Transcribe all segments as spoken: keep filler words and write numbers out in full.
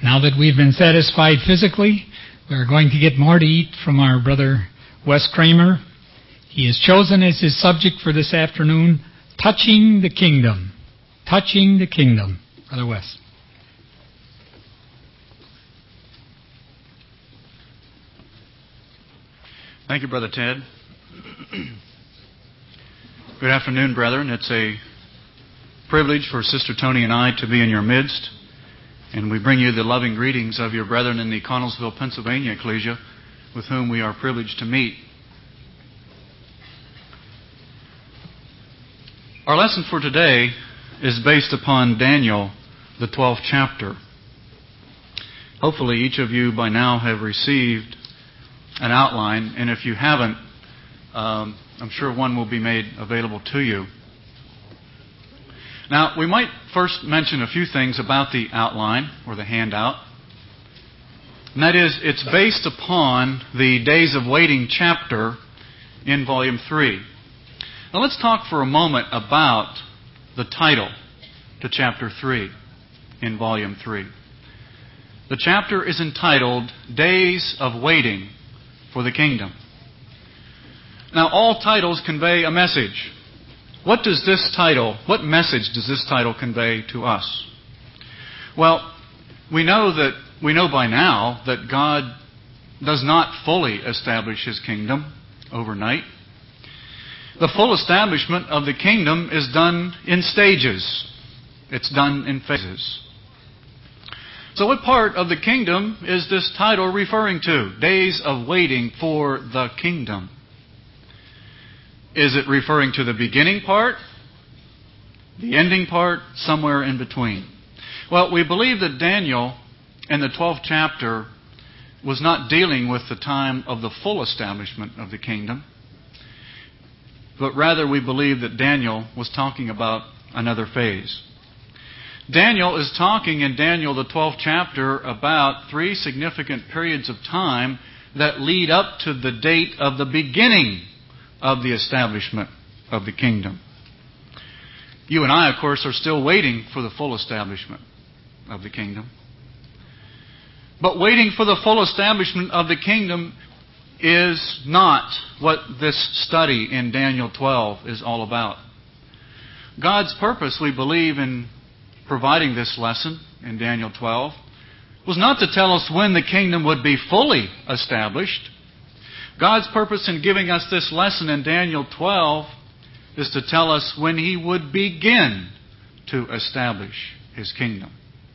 Now that we've been satisfied physically, we're going to get more to eat from our brother Wes Kramer. He has chosen as his subject for this afternoon, Touching the Kingdom. Touching the Kingdom. Brother Wes. Thank you, Brother Ted. Good afternoon, brethren. It's a privilege for Sister Tony and I to be in your midst. And we bring you the loving greetings of your brethren in the Connellsville, Pennsylvania Ecclesia, with whom we are privileged to meet. Our lesson for today is based upon Daniel, the twelfth chapter. Hopefully each of you by now have received an outline, and if you haven't, um, I'm sure one will be made available to you. Now, we might first mention a few things about the outline, or the handout. And that is, it's based upon the Days of Waiting chapter in Volume three. Now let's talk for a moment about the title to Chapter three in Volume three. The chapter is entitled, Days of Waiting for the Kingdom. Now, all titles convey a message. What does this title, what message does this title convey to us? Well, we know that we know by now that God does not fully establish His kingdom overnight. The full establishment of the kingdom is done in stages. It's done in phases. So what part of the kingdom is this title referring to? Days of Waiting for the Kingdom. Is it referring to the beginning part? The ending part? Somewhere in between? Well, we believe that Daniel in the twelfth chapter was not dealing with the time of the full establishment of the kingdom, but rather we believe that Daniel was talking about another phase. Daniel is talking in Daniel the twelfth chapter about three significant periods of time that lead up to the date of the beginning of the establishment of the kingdom. You and I, of course, are still waiting for the full establishment of the kingdom. But waiting for the full establishment of the kingdom is not what this study in Daniel twelve is all about. God's purpose, we believe, in providing this lesson in Daniel twelve was not to tell us when the kingdom would be fully established. God's purpose in giving us this lesson in Daniel twelve is to tell us when He would begin to establish His kingdom.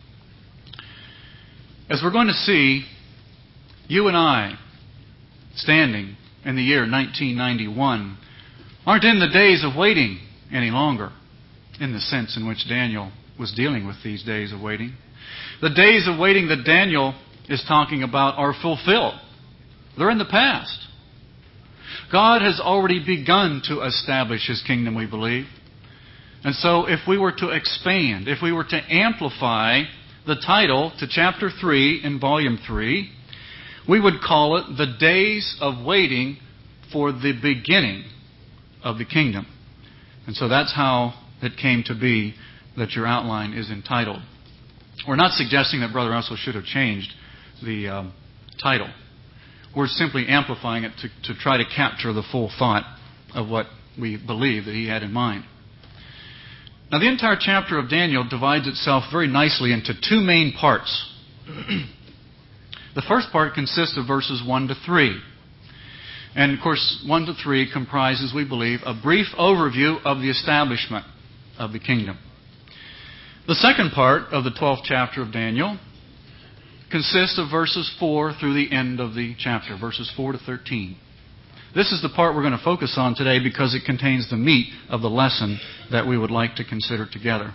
As we're going to see, you and I, standing in the year nineteen ninety-one, aren't in the days of waiting any longer, in the sense in which Daniel was dealing with these days of waiting. The days of waiting that Daniel is talking about are fulfilled. They're in the past. God has already begun to establish His kingdom, we believe. And so if we were to expand, if we were to amplify the title to chapter three in volume three, we would call it The Days of Waiting for the Beginning of the Kingdom. And so that's how it came to be that your outline is entitled. We're not suggesting that Brother Russell should have changed the um, title. We're simply amplifying it to, to try to capture the full thought of what we believe that he had in mind. Now, the entire chapter of Daniel divides itself very nicely into two main parts. The first part consists of verses one to three. And, of course, one to three comprises, we believe, a brief overview of the establishment of the kingdom. The second part of the twelfth chapter of Daniel consists of verses four through the end of the chapter, verses four to thirteen. This is the part we're going to focus on today because it contains the meat of the lesson that we would like to consider together.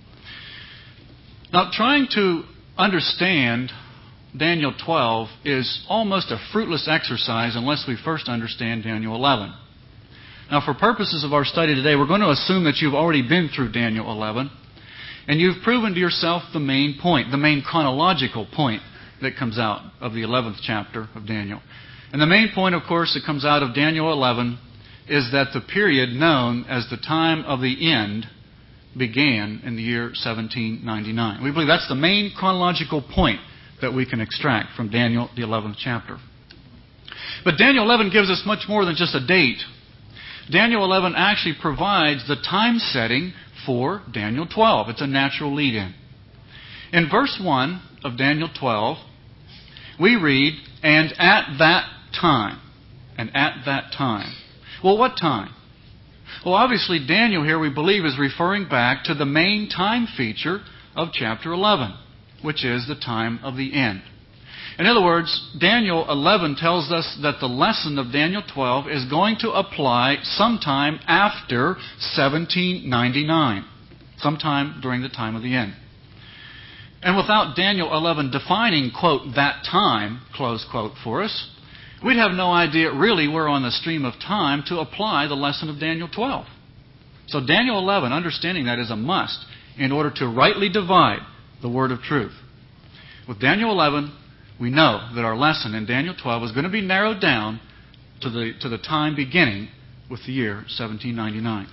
Now, trying to understand Daniel twelve is almost a fruitless exercise unless we first understand Daniel eleven. Now, for purposes of our study today, we're going to assume that you've already been through Daniel eleven, and you've proven to yourself the main point, the main chronological point that comes out of the eleventh chapter of Daniel. And the main point, of course, that comes out of Daniel eleven is that the period known as the time of the end began in the year seventeen ninety-nine. We believe that's the main chronological point that we can extract from Daniel, the eleventh chapter. But Daniel eleven gives us much more than just a date. Daniel eleven actually provides the time setting for Daniel twelve. It's a natural lead-in. In verse one of Daniel twelve, we read, "And at that time." And at that time. Well, what time? Well, obviously, Daniel here, we believe, is referring back to the main time feature of chapter eleven, which is the time of the end. In other words, Daniel eleven tells us that the lesson of Daniel twelve is going to apply sometime after seventeen ninety-nine, sometime during the time of the end. And without Daniel eleven defining, quote, that time, close quote, for us, we'd have no idea really where on the stream of time to apply the lesson of Daniel twelve. So Daniel eleven, understanding that, is a must in order to rightly divide the word of truth. With Daniel eleven, we know that our lesson in Daniel twelve is going to be narrowed down to the, to the time beginning with the year seventeen ninety-nine.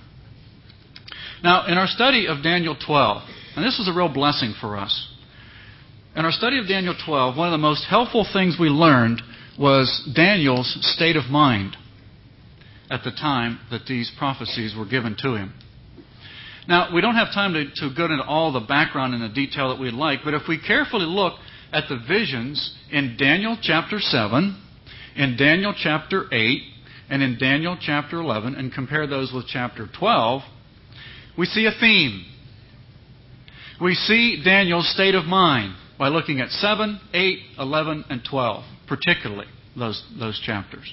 Now, in our study of Daniel twelve, and this was a real blessing for us, in our study of Daniel twelve, one of the most helpful things we learned was Daniel's state of mind at the time that these prophecies were given to him. Now, we don't have time to, to go into all the background and the detail that we'd like, but if we carefully look at the visions in Daniel chapter seven, in Daniel chapter eight, and in Daniel chapter eleven, and compare those with chapter twelve, we see a theme. We see Daniel's state of mind by looking at seven, eight, eleven, and twelve, particularly those, those chapters.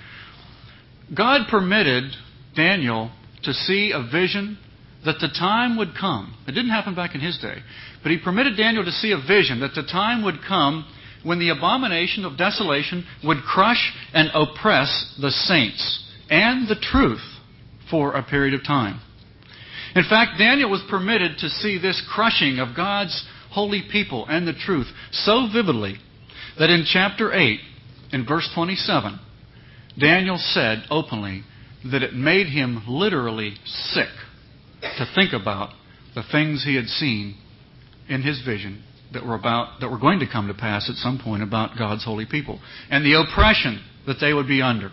God permitted Daniel to see a vision that the time would come. It didn't happen back in his day. But He permitted Daniel to see a vision that the time would come when the abomination of desolation would crush and oppress the saints and the truth for a period of time. In fact, Daniel was permitted to see this crushing of God's holy people and the truth so vividly that in chapter eight, in verse twenty-seven, Daniel said openly that it made him literally sick to think about the things he had seen in his vision that were about that were going to come to pass at some point about God's holy people and the oppression that they would be under.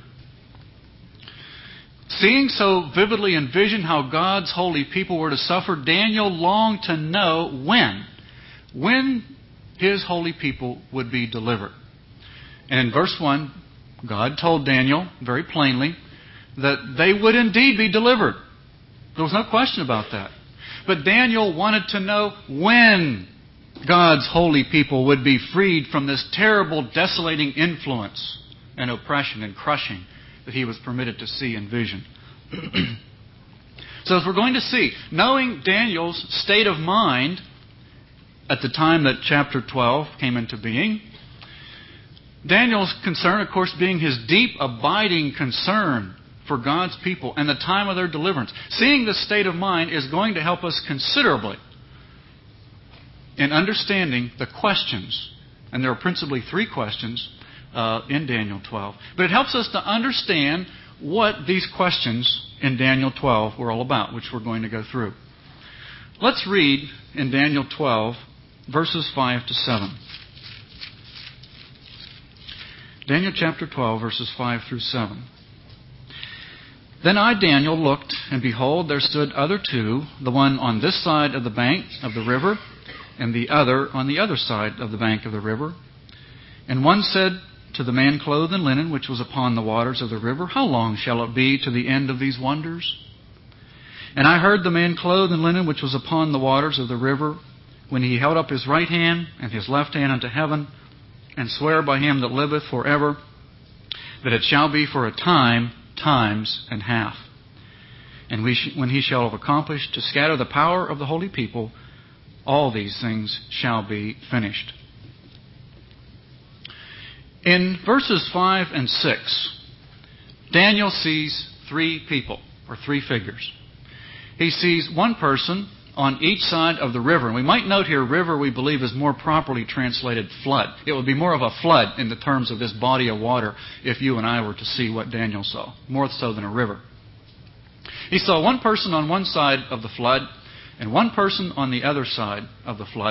Seeing so vividly in vision how God's holy people were to suffer, Daniel longed to know when, when His holy people would be delivered. And in verse one, God told Daniel very plainly that they would indeed be delivered. There was no question about that. But Daniel wanted to know when God's holy people would be freed from this terrible, desolating influence and oppression and crushing that he was permitted to see in vision. So as we're going to see, knowing Daniel's state of mind at the time that chapter twelve came into being, Daniel's concern, of course, being his deep, abiding concern for God's people and the time of their deliverance. Seeing this state of mind is going to help us considerably in understanding the questions. And there are principally three questions uh, in Daniel twelve. But it helps us to understand what these questions in Daniel twelve were all about, which we're going to go through. Let's read in Daniel twelve, verses five to seven. Daniel chapter twelve, verses five through seven. Then I, Daniel, looked, and behold, there stood other two, the one on this side of the bank of the river, and the other on the other side of the bank of the river. And one said to the man clothed in linen, which was upon the waters of the river, How long shall it be to the end of these wonders? And I heard the man clothed in linen, which was upon the waters of the river, when he held up his right hand and his left hand unto heaven, and swear by him that liveth for ever, that it shall be for a time, times and half. And we sh- when he shall have accomplished to scatter the power of the holy people, all these things shall be finished. In verses five and six, Daniel sees three people, or three figures. He sees one person on each side of the river. And we might note here, river we believe is more properly translated flood. It would be more of a flood in the terms of this body of water if you and I were to see what Daniel saw, more so than a river. He saw one person on one side of the flood and one person on the other side of the flood.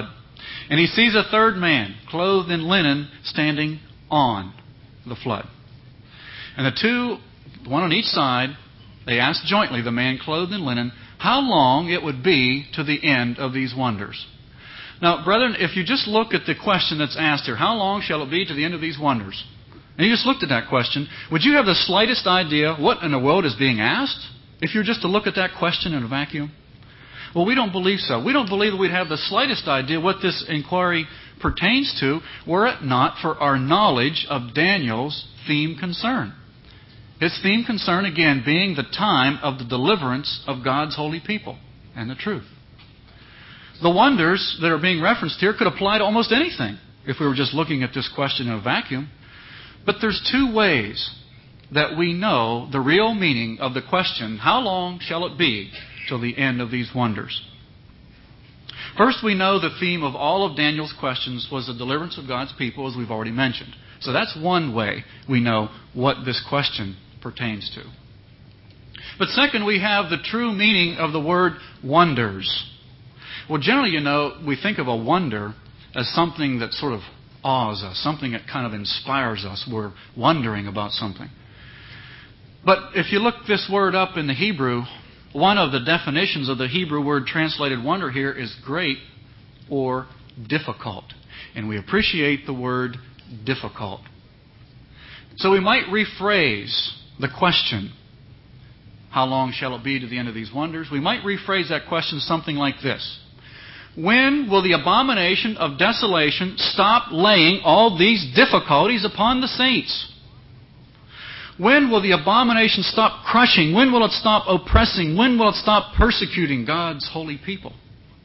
And he sees a third man, clothed in linen, standing on the flood. And the two, one on each side, they asked jointly the man clothed in linen how long it would be to the end of these wonders. Now, brethren, if you just look at the question that's asked here, how long shall it be to the end of these wonders? And you just looked at that question, would you have the slightest idea what in the world is being asked if you were just to look at that question in a vacuum? Well, we don't believe so. We don't believe that we'd have the slightest idea what this inquiry pertains to were it not for our knowledge of Daniel's theme concern. His theme concern, again, being the time of the deliverance of God's holy people and the truth. The wonders that are being referenced here could apply to almost anything if we were just looking at this question in a vacuum. But there's two ways that we know the real meaning of the question, how long shall it be till the end of these wonders? First, we know the theme of all of Daniel's questions was the deliverance of God's people, as we've already mentioned. So that's one way we know what this question pertains to. But second, we have the true meaning of the word wonders. Well, generally, you know, we think of a wonder as something that sort of awes us, something that kind of inspires us. We're wondering about something. But if you look this word up in the Hebrew, one of the definitions of the Hebrew word translated wonder here is great or difficult. And we appreciate the word difficult. So we might rephrase the question, how long shall it be to the end of these wonders? We might rephrase that question something like this. When will the abomination of desolation stop laying all these difficulties upon the saints? When will the abomination stop crushing? When will it stop oppressing? When will it stop persecuting God's holy people?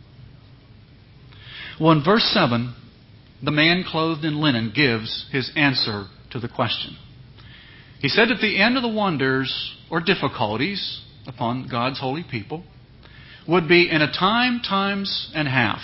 Well, in verse seven, the man clothed in linen gives his answer to the question. He said at the end of the wonders or difficulties upon God's holy people would be in a time, times, and half.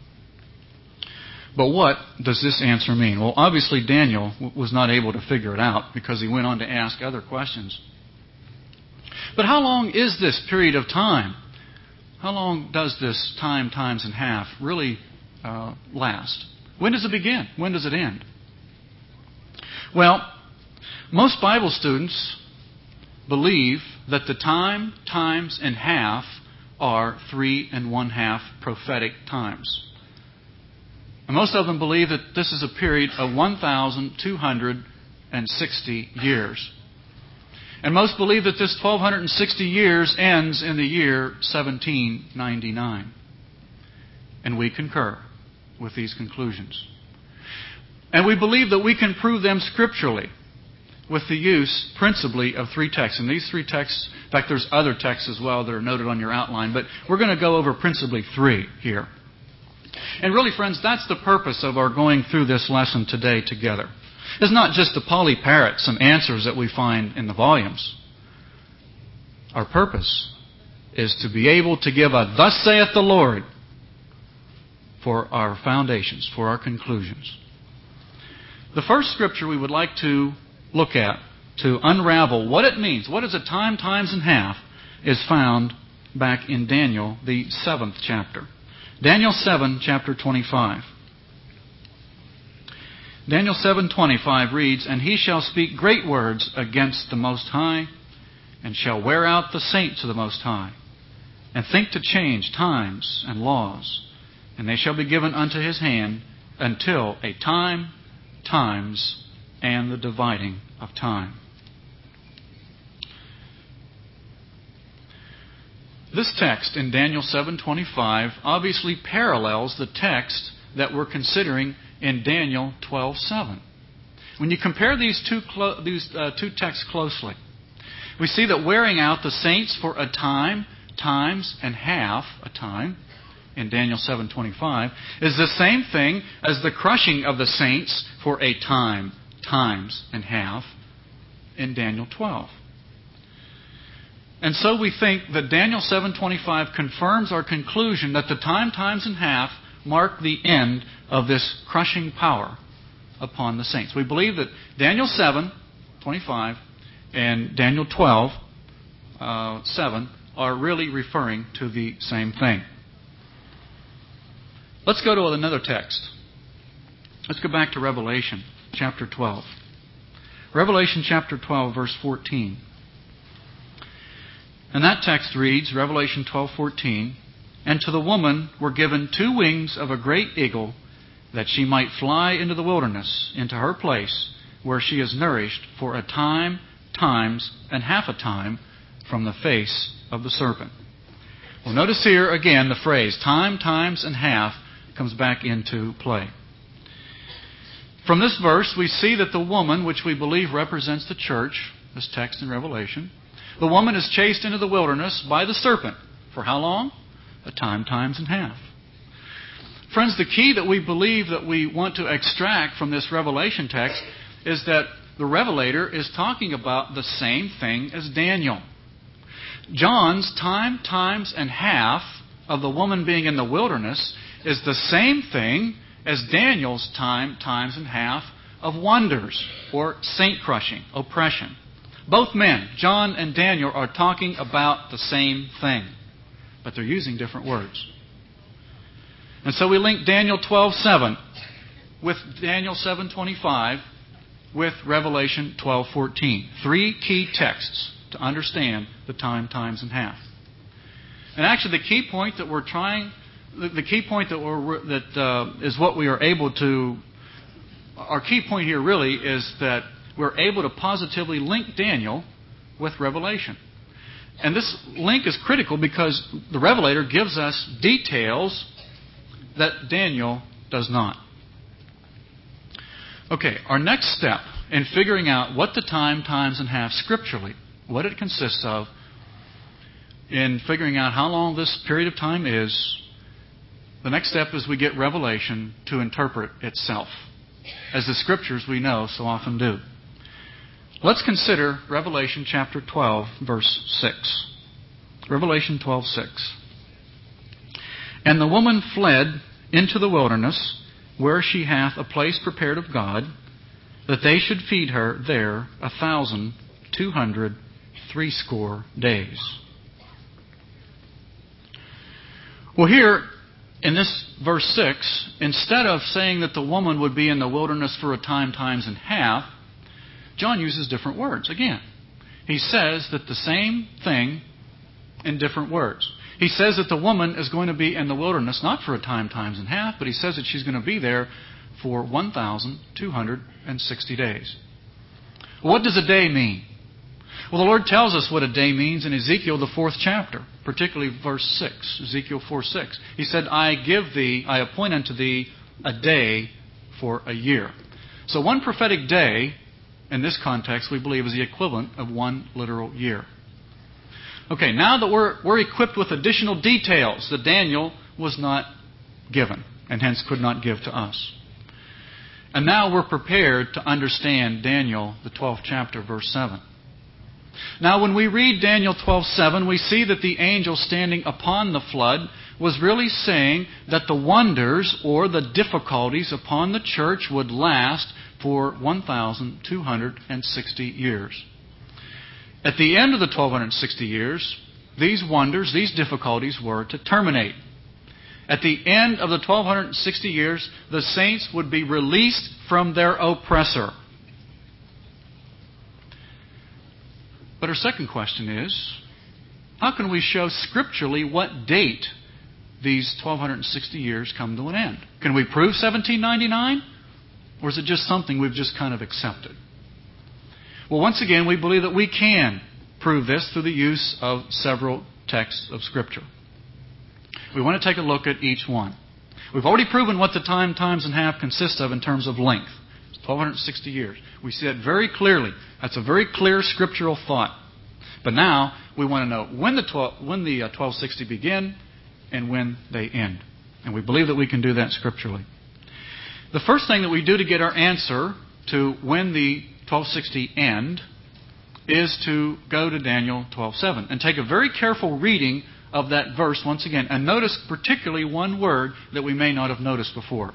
But what does this answer mean? Well, obviously Daniel was not able to figure it out because he went on to ask other questions. But how long is this period of time? How long does this time, times, and half really uh, last? When does it begin? When does it end? Well, most Bible students believe that the time, times, and half are three and one half prophetic times. And most of them believe that this is a period of one thousand two hundred sixty years. And most believe that this one thousand two hundred sixty years ends in the year seventeen ninety-nine. And we concur with these conclusions. And we believe that we can prove them scripturally with the use principally of three texts. And these three texts, in fact, there's other texts as well that are noted on your outline, but we're going to go over principally three here. And really, friends, that's the purpose of our going through this lesson today together. It's not just to polyparrot some answers that we find in the volumes. Our purpose is to be able to give a "Thus saith the Lord" for our foundations, for our conclusions. The first scripture we would like to look at to unravel what it means, what is a time, times, and half, is found back in Daniel, the seventh chapter. Daniel seven, chapter twenty-five. Daniel seven twenty-five reads, "And he shall speak great words against the Most High, and shall wear out the saints of the Most High, and think to change times and laws, and they shall be given unto his hand until a time, times, and the dividing of time." This text in Daniel seven twenty-five obviously parallels the text that we're considering in Daniel twelve seven. When you compare these two clo- these uh, two texts closely, we see that wearing out the saints for a time, times, and half a time in Daniel seven twenty-five is the same thing as the crushing of the saints for a time, times, and half in Daniel twelve. And so we think that Daniel seven twenty-five confirms our conclusion that the time, times, and half mark the end of this crushing power upon the saints. We believe that Daniel seven twenty-five and Daniel twelve seven are really referring to the same thing. Let's go to another text. Let's go back to Revelation chapter twelve. Revelation chapter twelve, verse fourteen. And that text reads, Revelation twelve fourteen, "And to the woman were given two wings of a great eagle, that she might fly into the wilderness, into her place, where she is nourished for a time, times, and half a time from the face of the serpent." Well, notice here again the phrase time, times, and half comes back into play. From this verse, we see that the woman, which we believe represents the church, this text in Revelation, the woman is chased into the wilderness by the serpent. For how long? A time, times, and half. Friends, the key that we believe that we want to extract from this Revelation text is that the Revelator is talking about the same thing as Daniel. John's time, times, and half of the woman being in the wilderness is the same thing as Daniel's time, times, and half of wonders or saint-crushing, oppression. Both men, John and Daniel, are talking about the same thing, but they're using different words. And so we link Daniel twelve seven with Daniel seven twenty-five with Revelation twelve fourteen. Three key texts to understand the time, times, and half. And actually, the key point that we're trying, the, the key point that we're that uh, is what we are able to. Our key point here really is that we're able to positively link Daniel with Revelation. And this link is critical because the Revelator gives us details that Daniel does not. Okay, our next step in figuring out what the time, times, and half scripturally, what it consists of, in figuring out how long this period of time is, the next step is we get Revelation to interpret itself, as the Scriptures we know so often do. Let's consider Revelation chapter twelve, verse six. Revelation twelve six. "And the woman fled into the wilderness, where she hath a place prepared of God, that they should feed her there a thousand two hundred threescore days." Well, here in this verse six, instead of saying that the woman would be in the wilderness for a time, times, and half, John uses different words. Again, he says that the same thing in different words. He says that the woman is going to be in the wilderness not for a time, times, and half, but he says that she's going to be there for one thousand two hundred sixty days. What does a day mean? Well, the Lord tells us what a day means in Ezekiel, the fourth chapter, particularly verse six, Ezekiel four six. He said, "I give thee, I appoint unto thee a day for a year." So one prophetic day, in this context, we believe is the equivalent of one literal year. Okay, now that we're, we're equipped with additional details that Daniel was not given, and hence could not give to us. And now we're prepared to understand Daniel, the twelfth chapter, verse seven. Now, when we read Daniel twelve seven, we see that the angel standing upon the flood was really saying that the wonders or the difficulties upon the church would last for one thousand two hundred sixty years. At the end of the twelve sixty years, these wonders, these difficulties were to terminate. At the end of the twelve sixty years, the saints would be released from their oppressor. But our second question is, how can we show scripturally what date these twelve sixty years come to an end? Can we prove seventeen ninety-nine? Or is it just something we've just kind of accepted? Well, once again, we believe that we can prove this through the use of several texts of Scripture. We want to take a look at each one. We've already proven what the time, times, and half consists of in terms of length. It's twelve sixty years. We see that very clearly. That's a very clear scriptural thought. But now we want to know when the twelve, when the twelve sixty begin and when they end. And we believe that we can do that scripturally. The first thing that we do to get our answer to when the twelve sixty end is to go to Daniel twelve seven and take a very careful reading of that verse once again. And notice particularly one word that we may not have noticed before.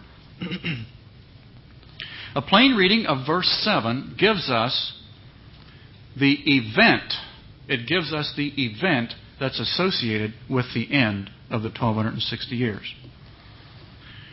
A plain reading of verse seven gives us the event. It gives us the event that's associated with the end of the twelve sixty years.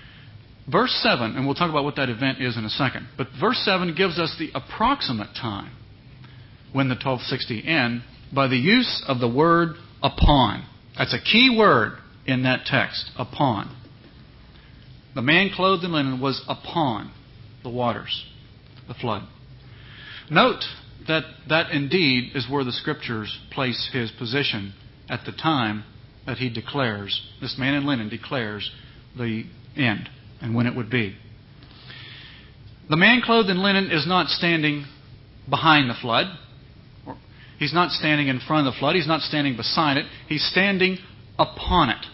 verse seven, and we'll talk about what that event is in a second, but verse seven gives us the approximate time when the twelve sixty end by the use of the word upon. That's a key word in that text, upon. The man clothed in linen was upon the waters, the flood. Note that that indeed is where the Scriptures place his position at the time that he declares, this man in linen declares the end and when it would be. The man clothed in linen is not standing behind the flood. He's not standing in front of the flood. He's not standing beside it. He's standing upon it.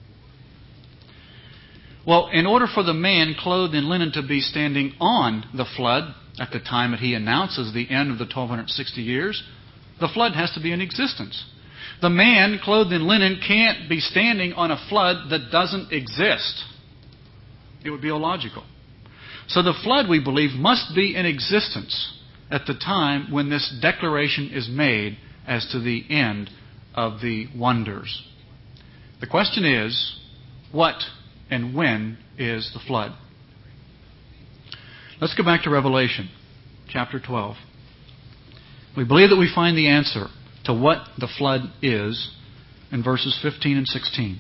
Well, in order for the man clothed in linen to be standing on the flood at the time that he announces the end of the twelve sixty years, the flood has to be in existence. The man clothed in linen can't be standing on a flood that doesn't exist. It would be illogical. So the flood, we believe, must be in existence at the time when this declaration is made as to the end of the wonders. The question is, what and when is the flood? Let's go back to Revelation chapter twelve. We believe that we find the answer to what the flood is in verses fifteen and sixteen.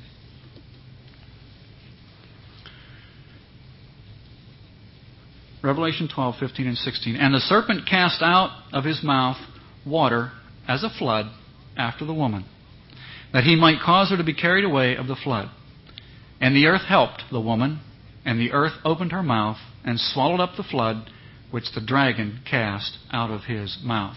Revelation twelve, fifteen and sixteen. And the serpent cast out of his mouth water as a flood after the woman, that he might cause her to be carried away of the flood. And the earth helped the woman, and the earth opened her mouth and swallowed up the flood which the dragon cast out of his mouth.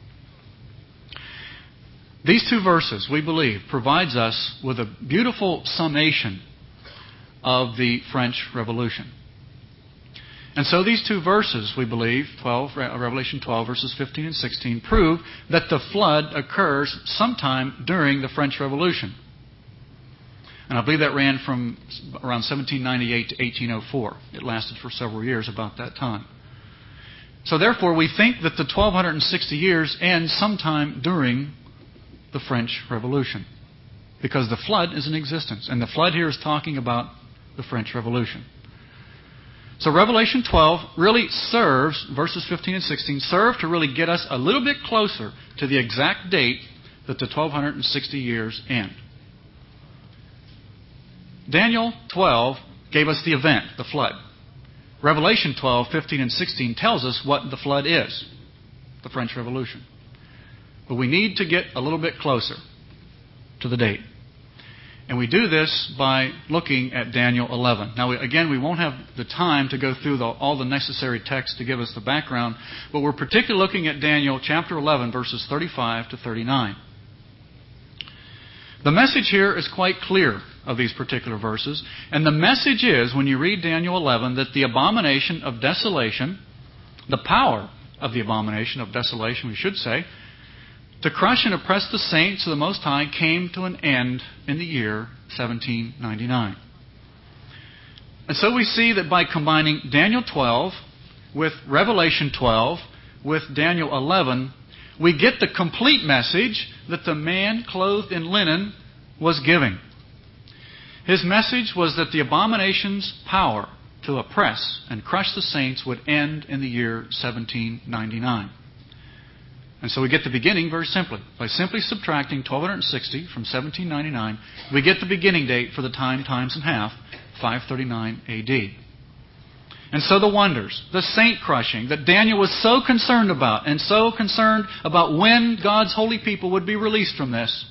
These two verses, we believe, provides us with a beautiful summation of the French Revolution. And so these two verses, we believe, twelve, Revelation twelve, verses fifteen and sixteen, prove that the flood occurs sometime during the French Revolution. And I believe that ran from around seventeen ninety-eight to eighteen oh four. It lasted for several years about that time. So therefore, we think that the twelve sixty years end sometime during the French Revolution, because the flood is in existence. And the flood here is talking about the French Revolution. So Revelation twelve really serves, verses fifteen and sixteen, serve to really get us a little bit closer to the exact date that the twelve sixty years end. Daniel twelve gave us the event, the flood. Revelation twelve, fifteen and sixteen tells us what the flood is, the French Revolution. But we need to get a little bit closer to the date. And we do this by looking at Daniel eleven. Now, we, again, we won't have the time to go through the, all the necessary text to give us the background, but we're particularly looking at Daniel chapter eleven, verses thirty-five to thirty-nine. The message here is quite clear of these particular verses. And the message is, when you read Daniel eleven, that the abomination of desolation, the power of the abomination of desolation, we should say, to crush and oppress the saints of the Most High came to an end in the year seventeen ninety-nine. And so we see that by combining Daniel twelve with Revelation twelve with Daniel eleven, we get the complete message that the man clothed in linen was giving. His message was that the abomination's power to oppress and crush the saints would end in the year seventeen ninety-nine. And so we get the beginning very simply. By simply subtracting twelve sixty from seventeen ninety-nine, we get the beginning date for the time times in half, five thirty-nine A D. And so the wonders, the saint crushing that Daniel was so concerned about, and so concerned about when God's holy people would be released from this,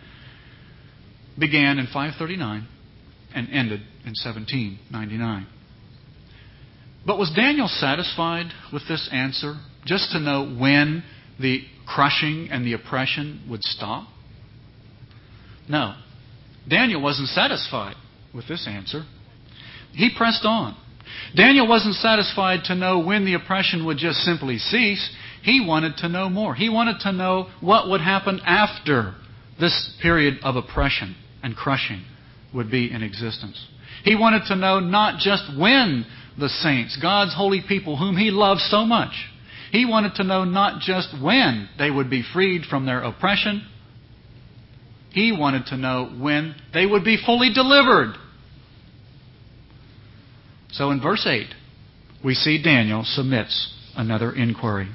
began in five thirty-nine and ended in seventeen ninety-nine. But was Daniel satisfied with this answer, just to know when the crushing and the oppression would stop? No. Daniel wasn't satisfied with this answer. He pressed on. Daniel wasn't satisfied to know when the oppression would just simply cease. He wanted to know more. He wanted to know what would happen after this period of oppression and crushing would be in existence. He wanted to know not just when the saints, God's holy people whom He loves so much, He wanted to know not just when they would be freed from their oppression. He wanted to know when they would be fully delivered So in verse eight, we see Daniel submits another inquiry.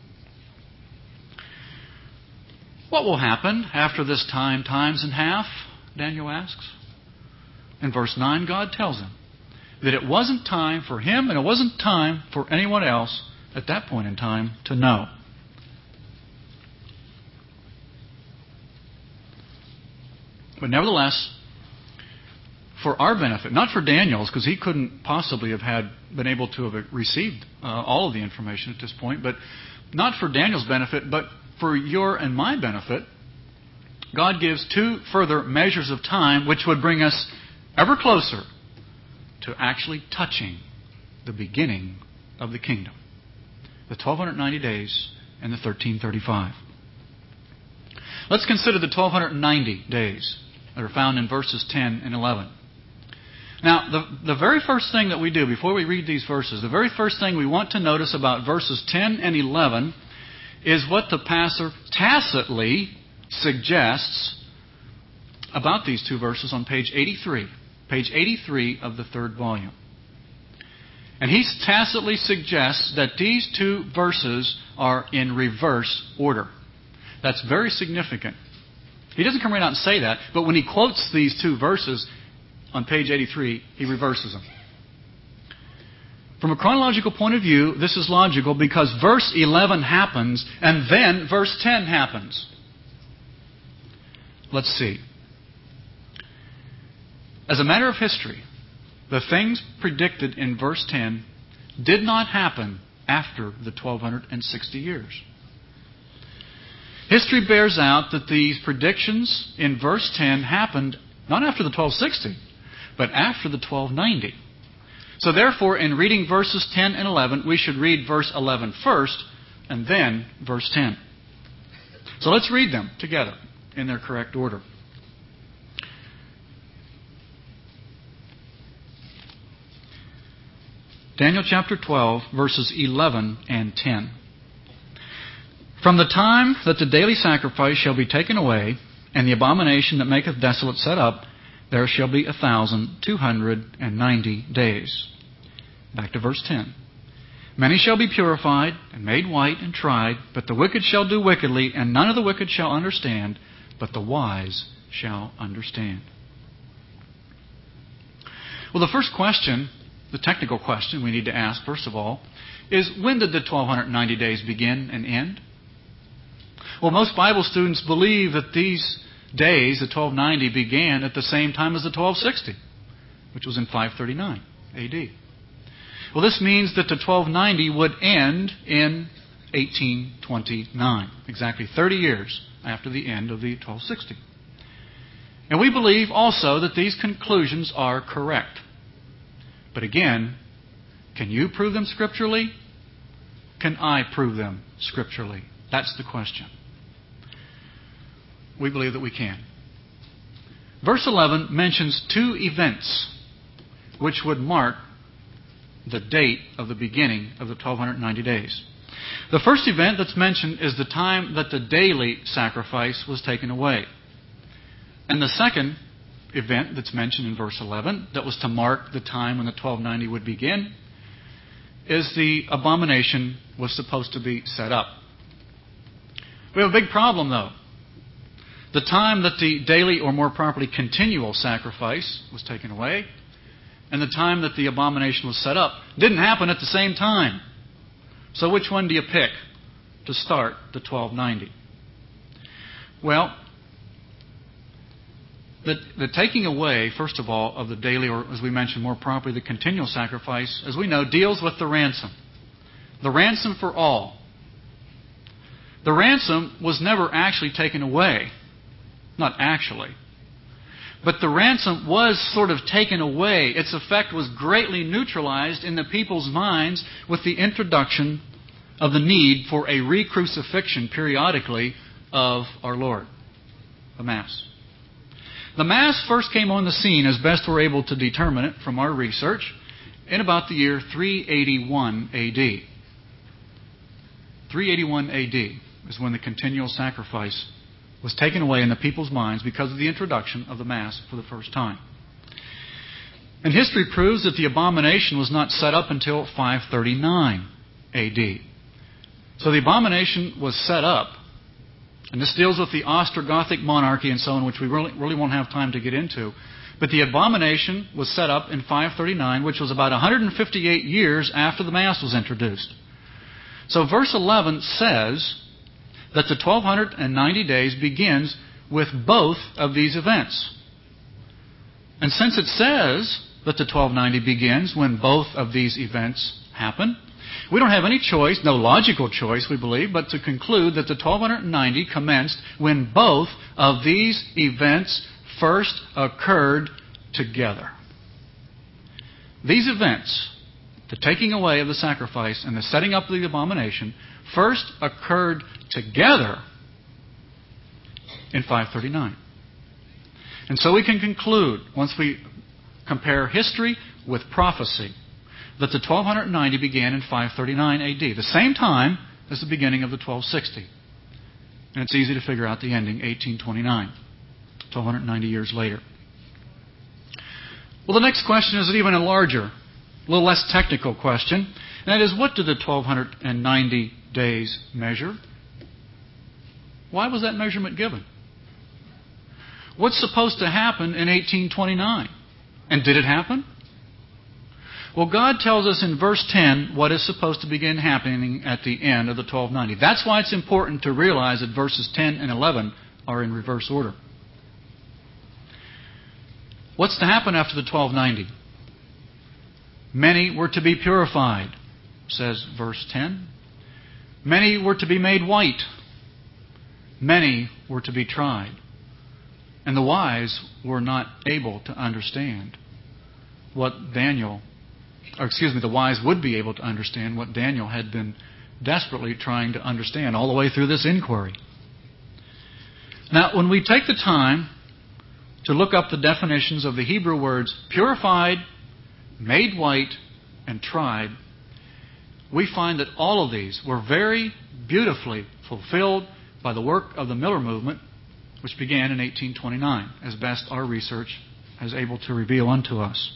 What will happen after this time times in half? Daniel asks. In verse nine, God tells him that it wasn't time for him and it wasn't time for anyone else at that point in time to know. But nevertheless, for our benefit, not for Daniel's, because he couldn't possibly have had been able to have received uh, all of the information at this point, but not for Daniel's benefit, but for your and my benefit, God gives two further measures of time which would bring us ever closer to actually touching the beginning of the kingdom. The twelve ninety days and the thirteen thirty-five. Let's consider the twelve ninety days that are found in verses ten and eleven. Now, the, the very first thing that we do before we read these verses, the very first thing we want to notice about verses ten and eleven is what the pastor tacitly suggests about these two verses on page eighty-three. Page eighty-three of the third volume. And he tacitly suggests that these two verses are in reverse order. That's very significant. He doesn't come right out and say that, but when he quotes these two verses on page eighty-three, he reverses them. From a chronological point of view, this is logical because verse eleven happens and then verse ten happens. Let's see. As a matter of history, the things predicted in verse ten did not happen after the twelve sixty years. History bears out that these predictions in verse ten happened not after the twelve sixty, but after the twelve ninety. So therefore, in reading verses ten and eleven, we should read verse eleven first and then verse ten. So let's read them together in their correct order. Daniel chapter twelve, verses eleven and ten. From the time that the daily sacrifice shall be taken away, and the abomination that maketh desolate set up, there shall be a thousand two hundred and ninety days. Back to verse ten. Many shall be purified, and made white, and tried, but the wicked shall do wickedly, and none of the wicked shall understand, but the wise shall understand. Well, the first question, the technical question we need to ask, first of all, is when did the twelve ninety days begin and end? Well, most Bible students believe that these days, the twelve ninety, began at the same time as the twelve sixty, which was in five thirty-nine A D. Well, this means that the twelve ninety would end in eighteen twenty-nine, exactly thirty years after the end of the twelve sixty. And we believe also that these conclusions are correct. But again, can you prove them scripturally? Can I prove them scripturally? That's the question. We believe that we can. Verse eleven mentions two events which would mark the date of the beginning of the twelve ninety days. The first event that's mentioned is the time that the daily sacrifice was taken away. And the second event that's mentioned in verse eleven, that was to mark the time when the twelve ninety would begin, is the abomination was supposed to be set up. We have a big problem, though. The time that the daily, or more properly continual sacrifice was taken away, and the time that the abomination was set up, didn't happen at the same time. So which one do you pick to start the twelve ninety? Well, the, the taking away, first of all, of the daily, or as we mentioned more properly, the continual sacrifice, as we know, deals with the ransom. The ransom for all. The ransom was never actually taken away. Not actually. But the ransom was sort of taken away. Its effect was greatly neutralized in the people's minds with the introduction of the need for a re-crucifixion periodically of our Lord, the Mass. The Mass first came on the scene, as best we're able to determine it from our research, in about the year three eighty-one A D. three eighty-one A D is when the continual sacrifice was taken away in the people's minds because of the introduction of the Mass for the first time. And history proves that the abomination was not set up until five thirty-nine A D. So the abomination was set up, and this deals with the Ostrogothic monarchy and so on, which we really, really won't have time to get into. But the abomination was set up in five thirty-nine, which was about one hundred fifty-eight years after the Mass was introduced. So verse eleven says that the twelve ninety days begins with both of these events. And since it says that the twelve ninety begins when both of these events happen, we don't have any choice, no logical choice, we believe, but to conclude that the twelve ninety commenced when both of these events first occurred together. These events, the taking away of the sacrifice and the setting up of the abomination, first occurred together in five thirty-nine. And so we can conclude, once we compare history with prophecy, that the twelve ninety began in five thirty-nine A D, the same time as the beginning of the twelve sixty. And it's easy to figure out the ending, eighteen twenty-nine, twelve ninety years later. Well, the next question is an even larger, a little less technical question, and that is, what do the twelve ninety days measure? Why was that measurement given? What's supposed to happen in eighteen twenty-nine? And did it happen? Well, God tells us in verse ten what is supposed to begin happening at the end of the twelve ninety. That's why it's important to realize that verses ten and eleven are in reverse order. What's to happen after the twelve ninety? Many were to be purified, says verse ten. Many were to be made white. Many were to be tried. And the wise were not able to understand what Daniel, or excuse me, the wise would be able to understand what Daniel had been desperately trying to understand all the way through this inquiry. Now, when we take the time to look up the definitions of the Hebrew words purified, made white, and tried, we find that all of these were very beautifully fulfilled by the work of the Miller movement, which began in eighteen twenty-nine, as best our research is able to reveal unto us.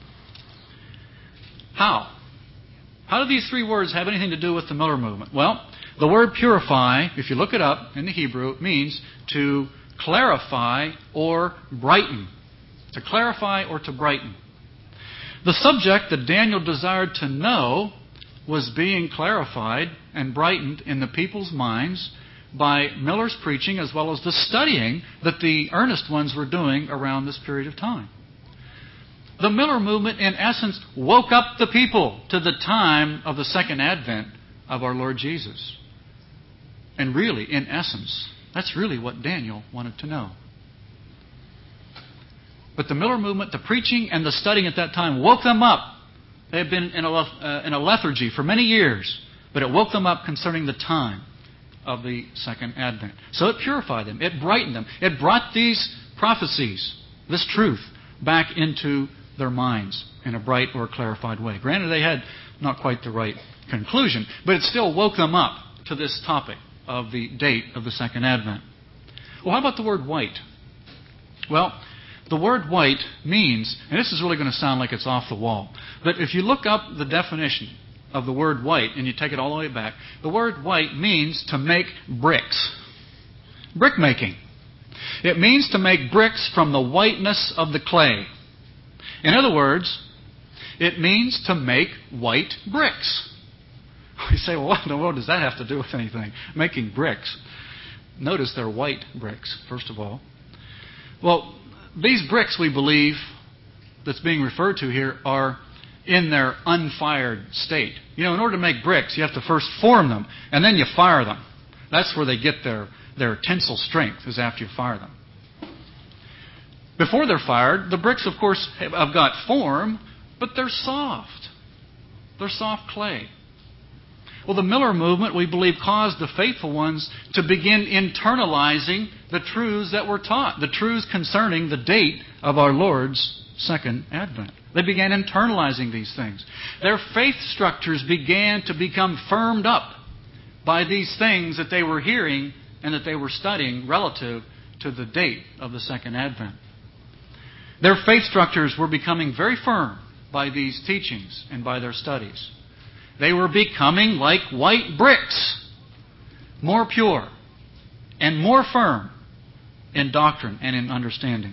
How? How do these three words have anything to do with the Miller movement? Well, the word purify, if you look it up in the Hebrew, it means to clarify or brighten. To clarify or to brighten. The subject that Daniel desired to know was being clarified and brightened in the people's minds by Miller's preaching, as well as the studying that the earnest ones were doing around this period of time. The Miller movement, in essence, woke up the people to the time of the second advent of our Lord Jesus. And really, in essence, that's really what Daniel wanted to know. But the Miller movement, the preaching and the studying at that time, woke them up. They had been in a, uh, in a lethargy for many years, but it woke them up concerning the time of the second advent. So it purified them. It brightened them. It brought these prophecies, this truth, back into their minds in a bright or clarified way. Granted, they had not quite the right conclusion, but it still woke them up to this topic of the date of the second advent. Well, how about the word white? Well, the word white means, and this is really going to sound like it's off the wall, but if you look up the definition of the word white and you take it all the way back, the word white means to make bricks. Brick making. It means to make bricks from the whiteness of the clay. In other words, it means to make white bricks. You say, well, what in the world does that have to do with anything? Making bricks. Notice they're white bricks, first of all. Well, these bricks, we believe, that's being referred to here, are in their unfired state. You know, in order to make bricks, you have to first form them, and then you fire them. That's where they get their, their tensile strength, is after you fire them. Before they're fired, the bricks, of course, have got form, but they're soft. They're soft clay. Well, the Miller movement, we believe, caused the faithful ones to begin internalizing the truths that were taught, the truths concerning the date of our Lord's second advent. They began internalizing these things. Their faith structures began to become firmed up by these things that they were hearing and that they were studying relative to the date of the second advent. Their faith structures were becoming very firm by these teachings and by their studies. They were becoming like white bricks, more pure and more firm in doctrine and in understanding.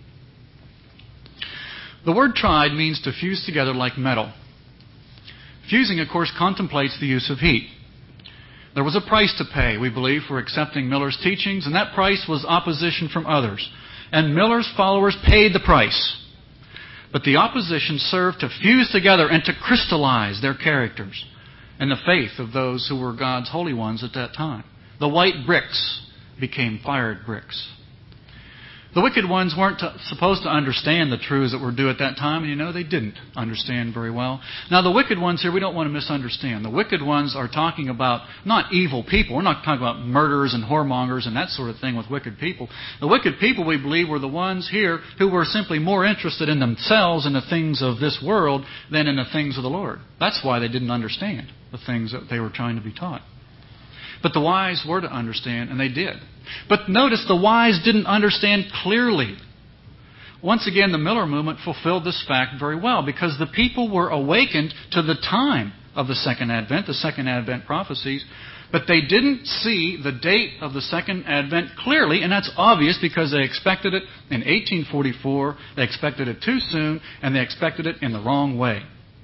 The word tried means to fuse together like metal. Fusing, of course, contemplates the use of heat. There was a price to pay, we believe, for accepting Miller's teachings, and that price was opposition from others. And Miller's followers paid the price. But the opposition served to fuse together and to crystallize their characters and the faith of those who were God's holy ones at that time. The white bricks became fired bricks. The wicked ones weren't to, supposed to understand the truths that were due at that time, and you know, they didn't understand very well. Now, the wicked ones here, we don't want to misunderstand. The wicked ones are talking about not evil people. We're not talking about murderers and whoremongers and that sort of thing with wicked people. The wicked people, we believe, were the ones here who were simply more interested in themselves and the things of this world than in the things of the Lord. That's why they didn't understand the things that they were trying to be taught. But the wise were to understand, and they did. But notice the wise didn't understand clearly. Once again, the Miller movement fulfilled this fact very well because the people were awakened to the time of the Second Advent, the Second Advent prophecies, but they didn't see the date of the Second Advent clearly, and that's obvious because they expected it in eighteen forty-four, they expected it too soon, and they expected it in the wrong way.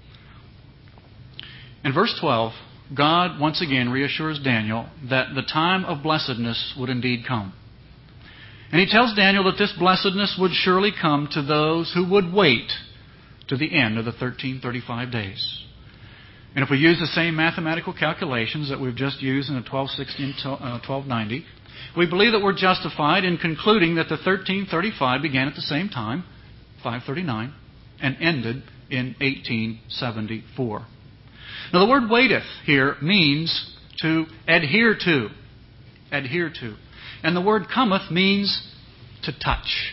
In verse twelve, God once again reassures Daniel that the time of blessedness would indeed come. And He tells Daniel that this blessedness would surely come to those who would wait to the end of the thirteen thirty-five days. And if we use the same mathematical calculations that we've just used in the twelve sixty and twelve ninety, we believe that we're justified in concluding that the thirteen thirty-five began at the same time, five thirty-nine, and ended in eighteen seventy-four. Now, the word waiteth here means to adhere to. Adhere to. And the word cometh means to touch.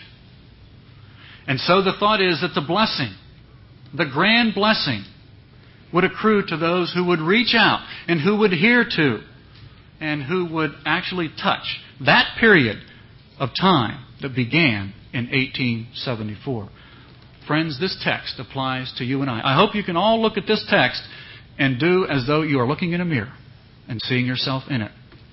And so the thought is that the blessing, the grand blessing, would accrue to those who would reach out and who would adhere to and who would actually touch that period of time that began in eighteen seventy-four. Friends, this text applies to you and I. I hope you can all look at this text and do as though you are looking in a mirror and seeing yourself in it.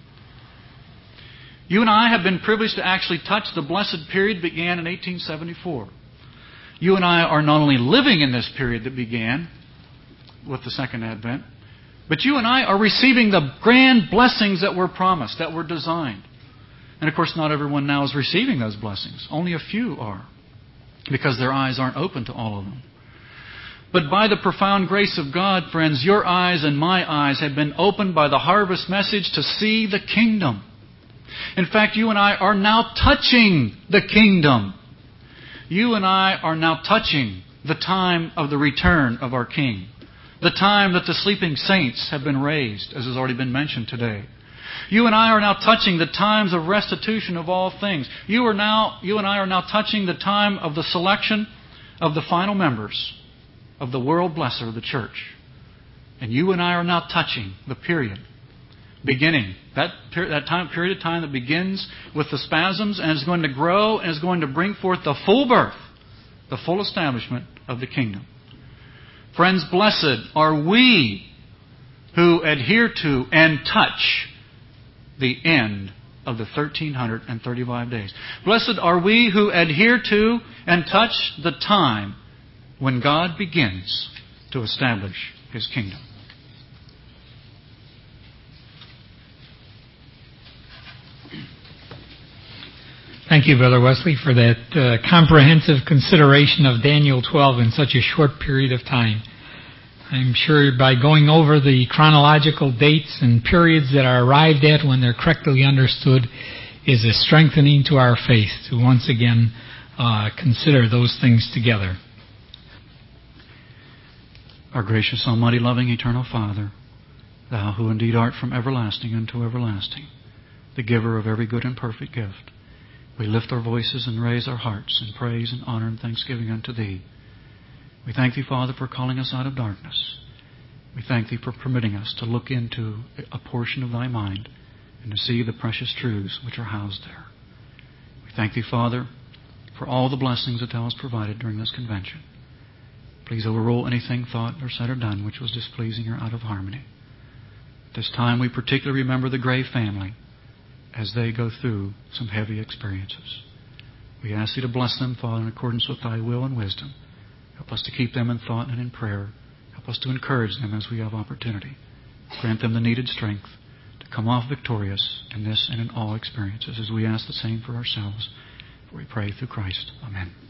You and I have been privileged to actually touch the blessed period that began in eighteen seventy-four. You and I are not only living in this period that began with the Second Advent, but you and I are receiving the grand blessings that were promised, that were designed. And of course, not everyone now is receiving those blessings. Only a few are, because their eyes aren't open to all of them. But by the profound grace of God, friends, your eyes and my eyes have been opened by the harvest message to see the kingdom. In fact, you and I are now touching the kingdom. You and I are now touching the time of the return of our King. The time that the sleeping saints have been raised, as has already been mentioned today. You and I are now touching the times of restitution of all things. You are now, you and I are now touching the time of the selection of the final members of the world blesser of the church. And you and I are now touching the period beginning, that, that time period of time that begins with the spasms and is going to grow and is going to bring forth the full birth, the full establishment of the kingdom. Friends, blessed are we who adhere to and touch the end of the thirteen thirty-five days. Blessed are we who adhere to and touch the time when God begins to establish His kingdom. Thank you, Brother Wesley, for that uh, comprehensive consideration of Daniel twelve in such a short period of time. I'm sure by going over the chronological dates and periods that are arrived at when they're correctly understood is a strengthening to our faith to once again uh, consider those things together. Our gracious, almighty, loving, eternal Father, Thou who indeed art from everlasting unto everlasting, the giver of every good and perfect gift, we lift our voices and raise our hearts in praise and honor and thanksgiving unto Thee. We thank Thee, Father, for calling us out of darkness. We thank Thee for permitting us to look into a portion of Thy mind and to see the precious truths which are housed there. We thank Thee, Father, for all the blessings that Thou hast provided during this convention. Please overrule anything thought or said or done which was displeasing or out of harmony. At this time, we particularly remember the Gray family as they go through some heavy experiences. We ask Thee to bless them, Father, in accordance with Thy will and wisdom. Help us to keep them in thought and in prayer. Help us to encourage them as we have opportunity. Grant them the needed strength to come off victorious in this and in all experiences, as we ask the same for ourselves. For we pray through Christ. Amen.